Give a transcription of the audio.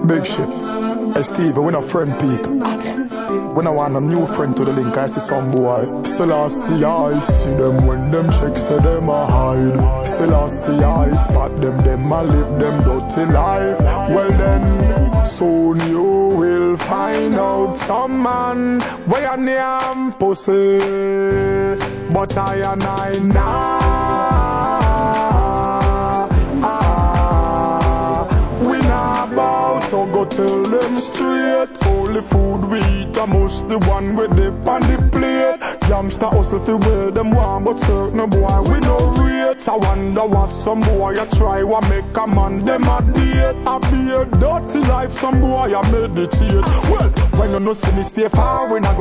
Big shit. Hey Steve, when a friend peep. When I want a new friend to the link, I see some boy. Still I see I see them when them checks say them a hide. Still I see I spot them a live them dirty life. Well then, soon you will find out some man where your name pussy. But I and I we not bout, so go tell them straight. Only food we eat, I must the one with dip on the plate. Youngster hustle fi where them want, but certain boy we no rate. I wonder what some boy a try, what make a man them a date. I be a dirty life, some boy a meditate. Well, when you no see me stay far, we not go